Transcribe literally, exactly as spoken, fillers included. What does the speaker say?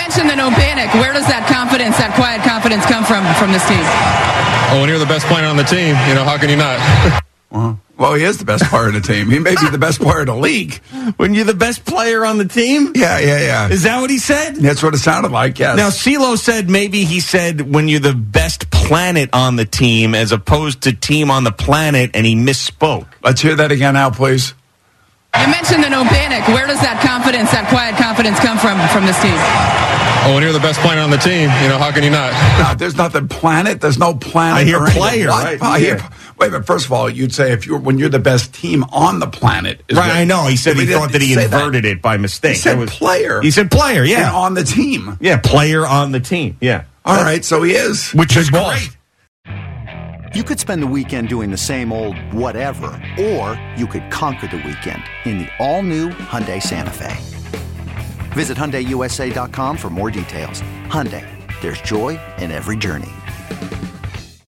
mentioned the no panic. Where does that confidence, that quiet confidence come from from this team? Oh, when you're the best player on the team, you know, how can you not? Well, well, he is the best player in the team. He may be the best player in the league. When you're the best player on the team? Yeah, yeah, yeah. Is that what he said? That's what it sounded like, yes. Now, CeeLo said maybe he said when you're the best planet on the team as opposed to team on the planet, and he misspoke. Let's hear that again now, please. You mentioned the no panic. Where does that confidence, that quiet confidence come from from this team? Oh, when you're the best player on the team, you know, how can you not? No, there's nothing planet. There's no planet. I hear or anything. player, What? right? I hear, Yeah. wait a minute. First of all, you'd say if you're when you're the best team on the planet. Is Right, what- I know. He said he He thought didn't that he say inverted it by mistake. He said That was- player. He said player, yeah. And on the team. Yeah, player on the team, yeah. All right, so he is. Which is boss. great. You could spend the weekend doing the same old whatever, or you could conquer the weekend in the all-new Hyundai Santa Fe. Visit Hyundai U S A dot com for more details. Hyundai, there's joy in every journey.